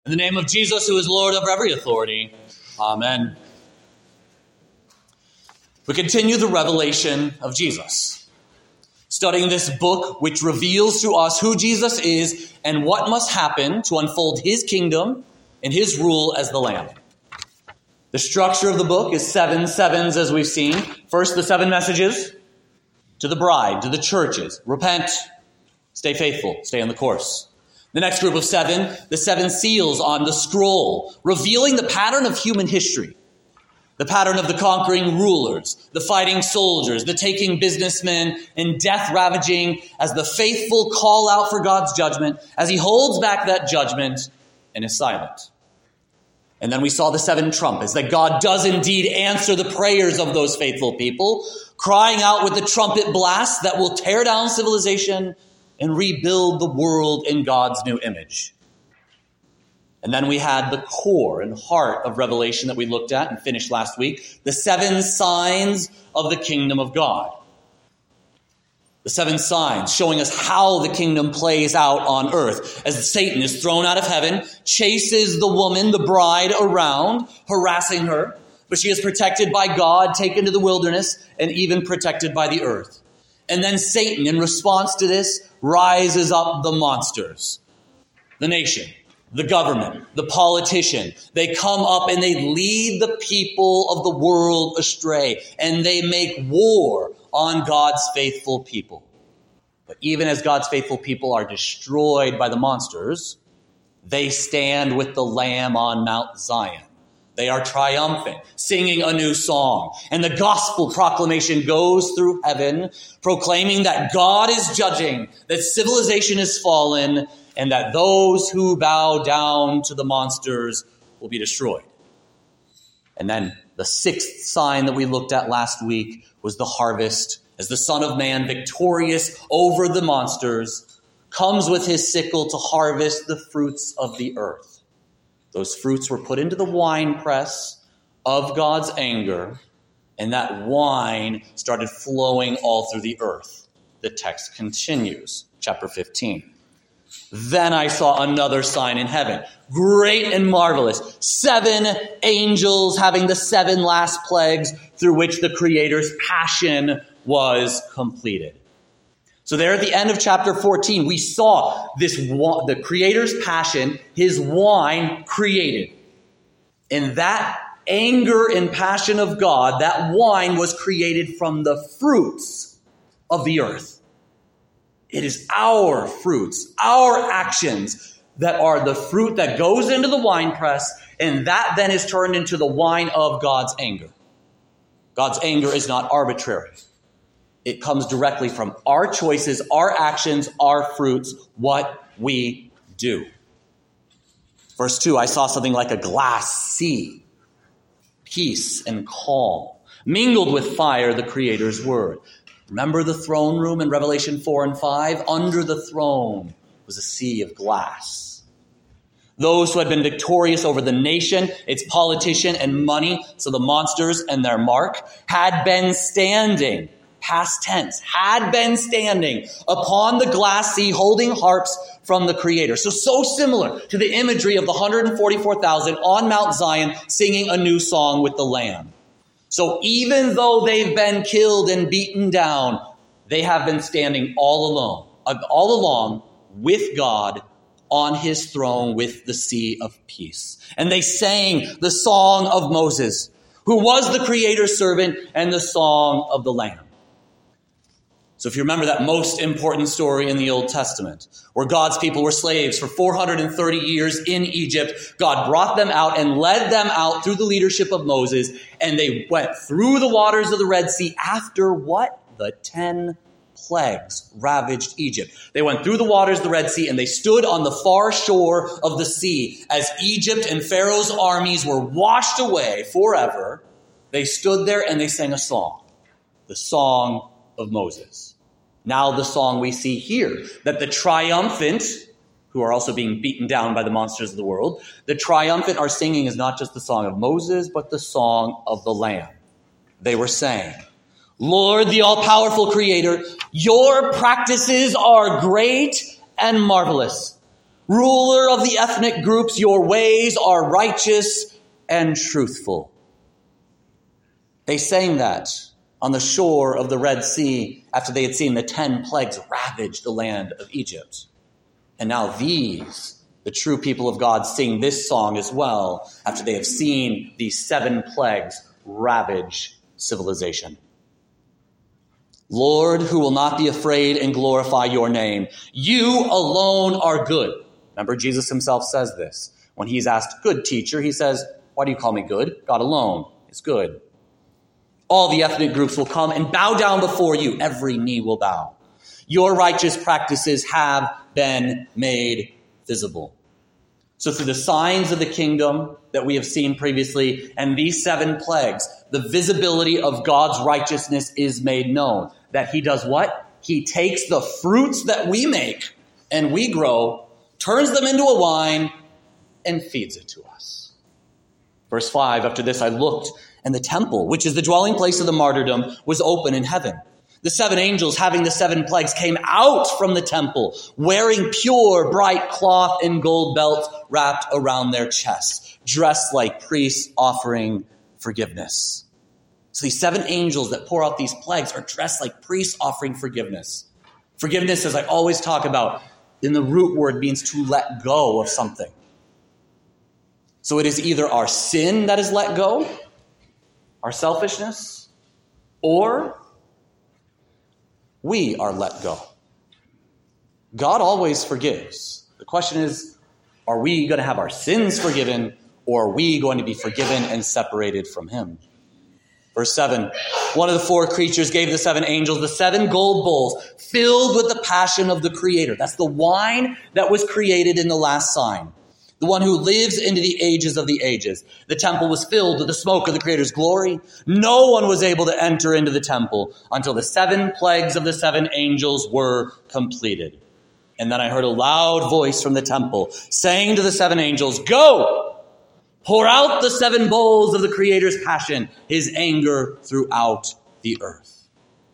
In the name of Jesus, who is Lord over every authority. Amen. We continue the revelation of Jesus, studying this book which reveals to us who Jesus is and what must happen to unfold his kingdom and his rule as the Lamb. The structure of the book is 7 sevens, as we've seen. First, the 7 messages to the bride, to the churches. Repent, stay faithful, stay on the course. The next group of 7, the 7 seals on the scroll, revealing the pattern of human history. The pattern of the conquering rulers, the fighting soldiers, the taking businessmen, and death ravaging as the faithful call out for God's judgment, as he holds back that judgment and is silent. And then we saw the 7 trumpets, that God does indeed answer the prayers of those faithful people, crying out with the trumpet blast that will tear down civilization and rebuild the world in God's new image. And then we had the core and heart of Revelation that we looked at and finished last week, the 7 signs of the kingdom of God. The 7 signs showing us how the kingdom plays out on earth as Satan is thrown out of heaven, chases the woman, the bride, around, harassing her, but she is protected by God, taken to the wilderness, and even protected by the earth. And then Satan, in response to this, rises up the monsters, the nation, the government, the politician. They come up and they lead the people of the world astray, and they make war on God's faithful people. But even as God's faithful people are destroyed by the monsters, they stand with the Lamb on Mount Zion. They are triumphant, singing a new song. And the gospel proclamation goes through heaven, proclaiming that God is judging, that civilization is fallen, and that those who bow down to the monsters will be destroyed. And then the 6th sign that we looked at last week was the harvest, as the Son of Man, victorious over the monsters, comes with his sickle to harvest the fruits of the earth. Those fruits were put into the winepress of God's anger, and that wine started flowing all through the earth. The text continues, chapter 15. Then I saw another sign in heaven, great and marvelous, 7 angels having the 7 last plagues through which the Creator's passion was completed. So there at the end of chapter 14, we saw the Creator's passion, his wine created. And that anger and passion of God, that wine was created from the fruits of the earth. It is our fruits, our actions that are the fruit that goes into the winepress, and that then is turned into the wine of God's anger. God's anger is not arbitrary. It comes directly from our choices, our actions, our fruits, what we do. Verse 2, I saw something like a glass sea, peace and calm, mingled with fire, the Creator's word. Remember the throne room in Revelation 4 and 5? Under the throne was a sea of glass. Those who had been victorious over the nation, its politician and money, so the monsters and their mark, had been standing, past tense, had been standing upon the glass sea holding harps from the Creator. So similar to the imagery of the 144,000 on Mount Zion singing a new song with the Lamb. So even though they've been killed and beaten down, they have been standing all along with God on his throne with the sea of peace. And they sang the song of Moses, who was the Creator's servant, and the song of the Lamb. So if you remember that most important story in the Old Testament, where God's people were slaves for 430 years in Egypt, God brought them out and led them out through the leadership of Moses, and they went through the waters of the Red Sea after what? The 10 plagues ravaged Egypt. They went through the waters of the Red Sea, and they stood on the far shore of the sea as Egypt and Pharaoh's armies were washed away forever. They stood there and they sang a song, the song of Moses. Now the song we see here, that the triumphant, who are also being beaten down by the monsters of the world, the triumphant are singing is not just the song of Moses, but the song of the Lamb. They were saying, Lord, the all-powerful Creator, your practices are great and marvelous. ruler of the ethnic groups, your ways are righteous and truthful. They sang that on the shore of the Red Sea after they had seen the 10 plagues ravage the land of Egypt. And now these, the true people of God, sing this song as well after they have seen these 7 plagues ravage civilization. Lord, who will not be afraid and glorify your name. You alone are good. Remember, Jesus himself says this. When he's asked, good teacher, he says, why do you call me good? God alone is good. All the ethnic groups will come and bow down before you. Every knee will bow. Your righteous practices have been made visible. So through the signs of the kingdom that we have seen previously and these 7 plagues, the visibility of God's righteousness is made known. That he does what? He takes the fruits that we make and we grow, turns them into a wine, and feeds it to us. Verse 5, after this I looked, and the temple, which is the dwelling place of the martyrdom, was open in heaven. The 7 angels, having the 7 plagues, came out from the temple, wearing pure, bright cloth and gold belts wrapped around their chests, dressed like priests offering forgiveness. So these 7 angels that pour out these plagues are dressed like priests offering forgiveness. Forgiveness, as I always talk about, in the root word means to let go of something. So it is either our sin that is let go, our selfishness, or we are let go. God always forgives. The question is, are we going to have our sins forgiven, or are we going to be forgiven and separated from him? Verse 7, one of the 4 creatures gave the 7 angels the 7 gold bowls filled with the passion of the Creator. That's the wine that was created in the last sign. The one who lives into the ages of the ages. The temple was filled with the smoke of the Creator's glory. No one was able to enter into the temple until the 7 plagues of the 7 angels were completed. And then I heard a loud voice from the temple saying to the 7 angels, go! Pour out the 7 bowls of the Creator's passion, his anger throughout the earth.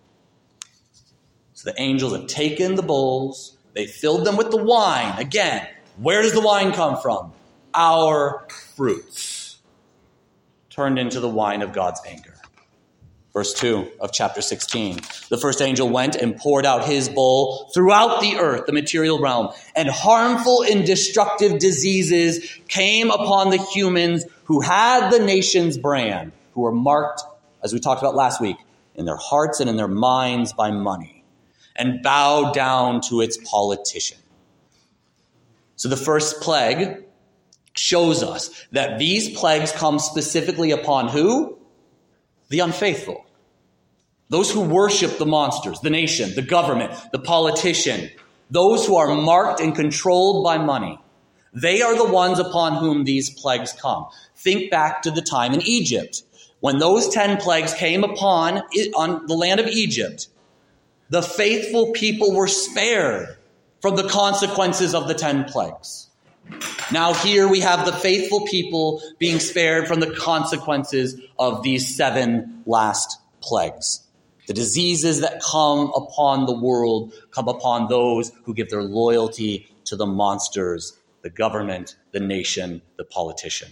So the angels have taken the bowls, they filled them with the wine. Again, where does the wine come from? Our fruits, turned into the wine of God's anger. Verse 2 of chapter 16. The first angel went and poured out his bowl throughout the earth, the material realm, and harmful and destructive diseases came upon the humans who had the nation's brand, who were marked, as we talked about last week, in their hearts and in their minds by money, and bowed down to its politician. So the first plague shows us that these plagues come specifically upon who? The unfaithful. Those who worship the monsters, the nation, the government, the politician, those who are marked and controlled by money. They are the ones upon whom these plagues come. Think back to the time in Egypt. When those 10 plagues came upon on the land of Egypt, the faithful people were spared from the consequences of the 10 plagues. Now here we have the faithful people being spared from the consequences of these 7 last plagues. The diseases that come upon the world come upon those who give their loyalty to the monsters, the government, the nation, the politician.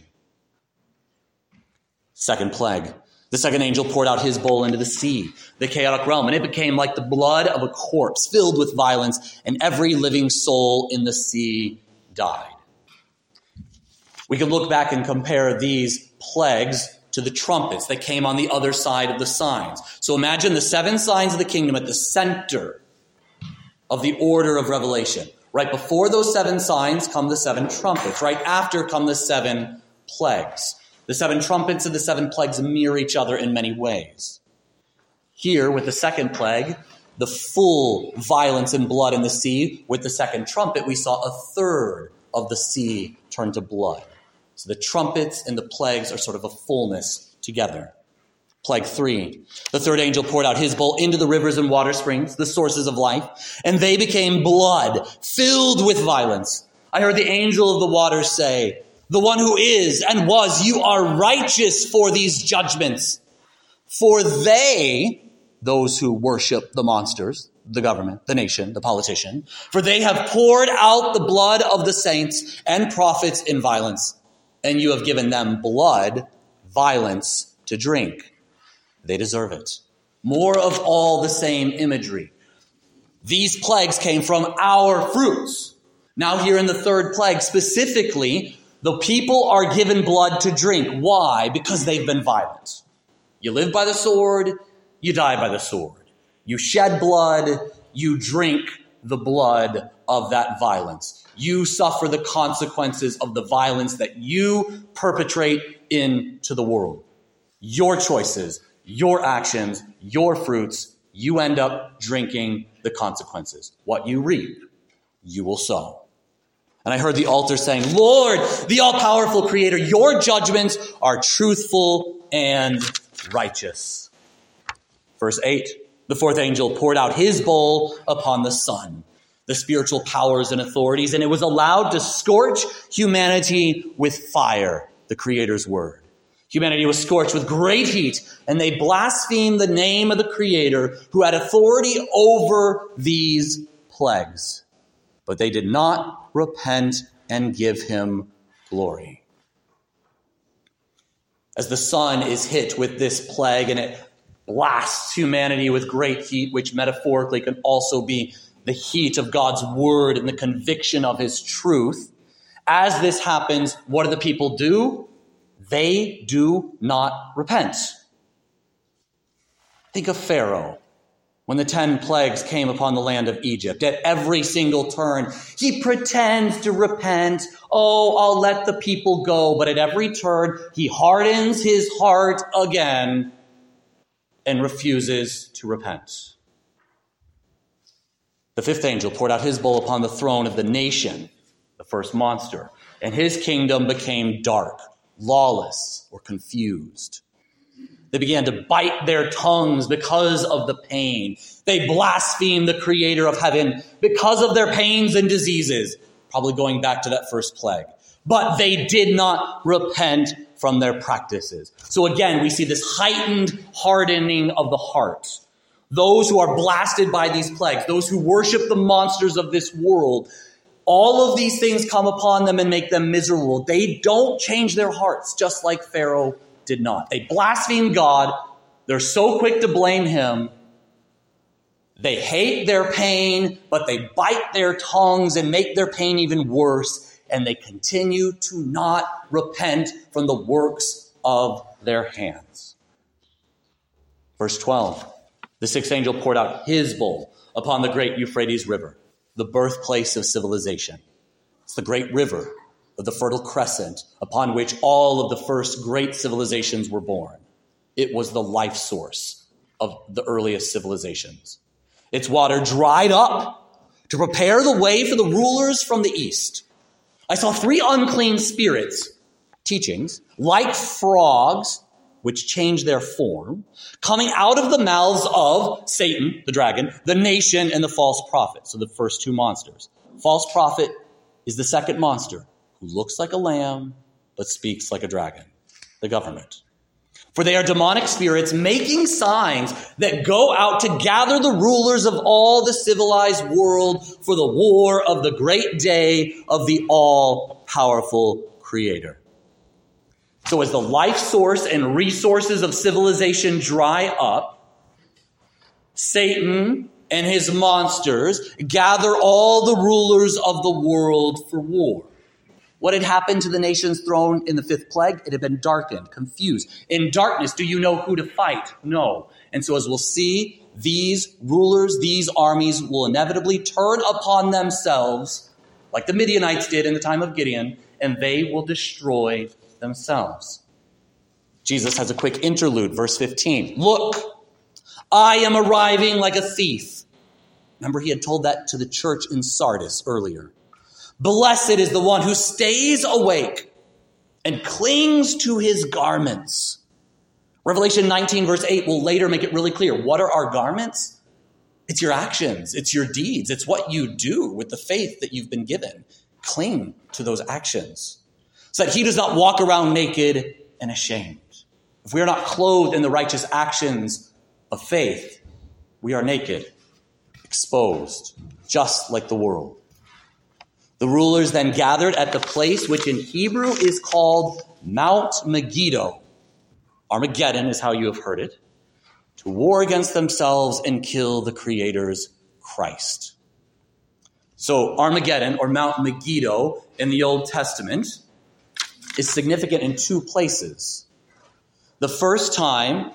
Second plague. The second angel poured out his bowl into the sea, the chaotic realm, and it became like the blood of a corpse filled with violence, and every living soul in the sea died. We can look back and compare these plagues to the trumpets that came on the other side of the signs. So imagine the 7 signs of the kingdom at the center of the order of Revelation. Right before those 7 signs come the 7 trumpets. Right after come the 7 plagues. The 7 trumpets and the 7 plagues mirror each other in many ways. Here, with the second plague, the full violence and blood in the sea. With the second trumpet, we saw a third of the sea turn to blood. So the trumpets and the plagues are sort of a fullness together. Plague 3. The third angel poured out his bowl into the rivers and water springs, the sources of life, and they became blood, filled with violence. I heard the angel of the waters say, the one who is and was, you are righteous for these judgments. For they, those who worship the monsters, the government, the nation, the politician. For they have poured out the blood of the saints and prophets in violence, and you have given them blood, violence, to drink. They deserve it. More of all the same imagery. These plagues came from our fruits. Now here in the third plague, specifically, the people are given blood to drink. Why? Because they've been violent. You live by the sword, you die by the sword. You shed blood, you drink the blood of that violence. You suffer the consequences of the violence that you perpetrate into the world. Your choices, your actions, your fruits, you end up drinking the consequences. What you reap, you will sow. And I heard the altar saying, Lord, the all-powerful Creator, your judgments are truthful and righteous. Verse 8, the fourth angel poured out his bowl upon the sun, the spiritual powers and authorities, and it was allowed to scorch humanity with fire, the Creator's word. Humanity was scorched with great heat, and they blasphemed the name of the Creator who had authority over these plagues. But they did not repent and give him glory. As the sun is hit with this plague and it blasts humanity with great heat, which metaphorically can also be the heat of God's word and the conviction of his truth. As this happens, what do the people do? They do not repent. Think of Pharaoh. When the 10 plagues came upon the land of Egypt, at every single turn, he pretends to repent. Oh, I'll let the people go. But at every turn, he hardens his heart again and refuses to repent. The fifth angel poured out his bowl upon the throne of the nation, the first monster, and his kingdom became dark, lawless, or confused. They began to bite their tongues because of the pain. They blasphemed the Creator of heaven because of their pains and diseases, probably going back to that first plague. But they did not repent from their practices. So again, we see this heightened hardening of the heart. Those who are blasted by these plagues, those who worship the monsters of this world, all of these things come upon them and make them miserable. They don't change their hearts, just like Pharaoh did not. They blaspheme God. They're so quick to blame him. They hate their pain, but they bite their tongues and make their pain even worse. And they continue to not repent from the works of their hands. Verse 12, the sixth angel poured out his bowl upon the great Euphrates River, the birthplace of civilization. It's the great river of the Fertile Crescent upon which all of the first great civilizations were born. It was the life source of the earliest civilizations. Its water dried up to prepare the way for the rulers from the east. I saw 3 unclean spirits, teachings, like frogs, which changed their form, coming out of the mouths of Satan, the dragon, the nation, and the false prophet. So the first 2 monsters. False prophet is the second monster, who looks like a lamb, but speaks like a dragon, the government. For they are demonic spirits making signs that go out to gather the rulers of all the civilized world for the war of the great day of the all-powerful Creator. So as the life source and resources of civilization dry up, Satan and his monsters gather all the rulers of the world for war. What had happened to the nations thrown in the 5th plague? It had been darkened, confused. In darkness, do you know who to fight? No. And so as we'll see, these rulers, these armies will inevitably turn upon themselves, like the Midianites did in the time of Gideon, and they will destroy themselves. Jesus has a quick interlude, verse 15. Look, I am arriving like a thief. Remember, he had told that to the church in Sardis earlier. Blessed is the one who stays awake and clings to his garments. Revelation 19 verse 8 will later make it really clear. What are our garments? It's your actions. It's your deeds. It's what you do with the faith that you've been given. Cling to those actions so that he does not walk around naked and ashamed. If we are not clothed in the righteous actions of faith, we are naked, exposed, just like the world. The rulers then gathered at the place which in Hebrew is called Mount Megiddo. Armageddon is how you have heard it. To war against themselves and kill the Creator's Christ. So Armageddon, or Mount Megiddo in the Old Testament, is significant in two places. The first time,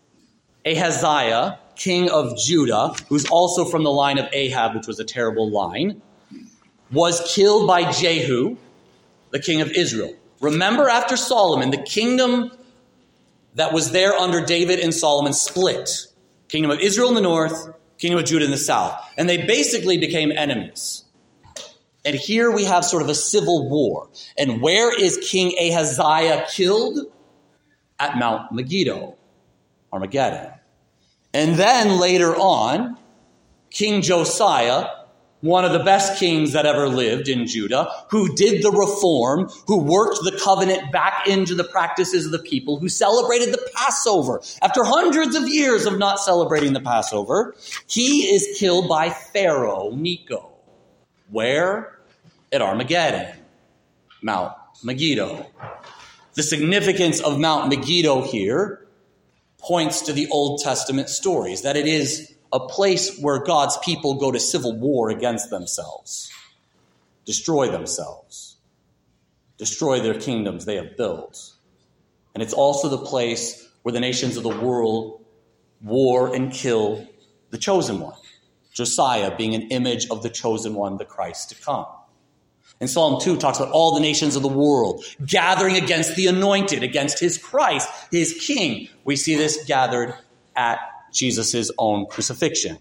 Ahaziah, king of Judah, who's also from the line of Ahab, which was a terrible line, was killed by Jehu, the king of Israel. Remember, after Solomon, the kingdom that was there under David and Solomon split. Kingdom of Israel in the north, kingdom of Judah in the south. And they basically became enemies. And here we have sort of a civil war. And where is King Ahaziah killed? At Mount Megiddo, Armageddon. And then later on, King Josiah, one of the best kings that ever lived in Judah, who did the reform, who worked the covenant back into the practices of the people, who celebrated the Passover. After hundreds of years of not celebrating the Passover, he is killed by Pharaoh Necho. Where? At Armageddon, Mount Megiddo. The significance of Mount Megiddo here points to the Old Testament stories, that it is a place where God's people go to civil war against themselves, destroy themselves, destroy their kingdoms they have built. And it's also the place where the nations of the world war and kill the chosen one, Josiah being an image of the chosen one, the Christ to come. And Psalm 2 talks about all the nations of the world gathering against the anointed, against his Christ, his king. We see this gathered at Jesus' own crucifixion.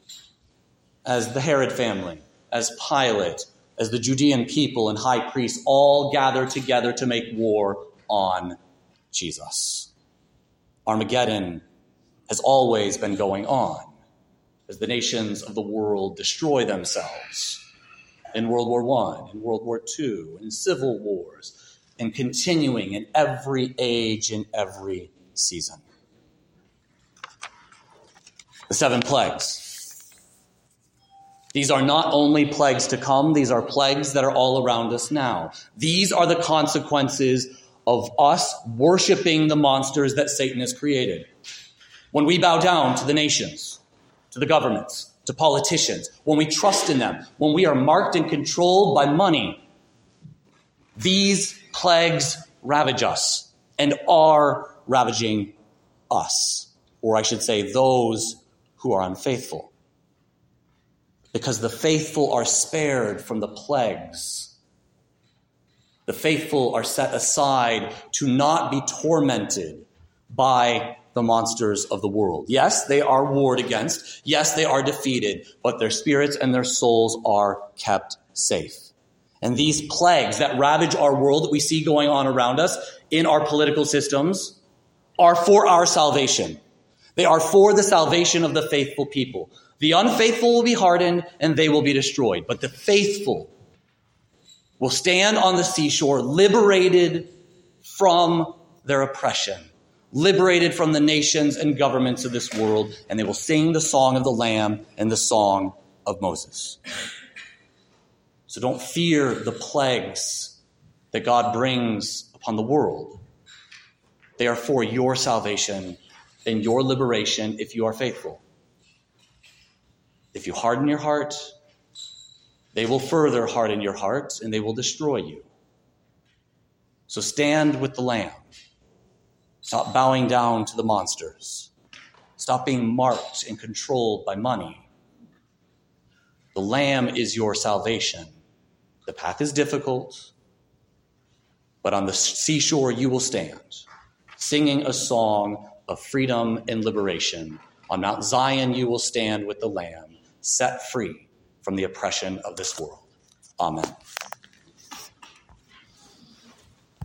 As the Herod family, as Pilate, as the Judean people and high priests all gather together to make war on Jesus. Armageddon has always been going on as the nations of the world destroy themselves in World War I, in World War II, in civil wars, and continuing in every age, in every season. The 7 plagues. These are not only plagues to come, these are plagues that are all around us now. These are the consequences of us worshiping the monsters that Satan has created. When we bow down to the nations, to the governments, to politicians, when we trust in them, when we are marked and controlled by money, these plagues ravage us and are ravaging us, or I should say those who are unfaithful. Because the faithful are spared from the plagues. The faithful are set aside to not be tormented by the monsters of the world. Yes, they are warred against. Yes, they are defeated, but their spirits and their souls are kept safe. And these plagues that ravage our world that we see going on around us in our political systems are for our salvation. They are for the salvation of the faithful people. The unfaithful will be hardened and they will be destroyed. But the faithful will stand on the seashore liberated from their oppression, liberated from the nations and governments of this world, and they will sing the song of the Lamb and the song of Moses. So don't fear the plagues that God brings upon the world. They are for your salvation and your liberation if you are faithful. If you harden your heart, they will further harden your heart and they will destroy you. So stand with the Lamb. Stop bowing down to the monsters. Stop being marked and controlled by money. The Lamb is your salvation. The path is difficult, but on the seashore you will stand, singing a song of freedom and liberation. On Mount Zion you will stand with the Lamb, set free from the oppression of this world. Amen.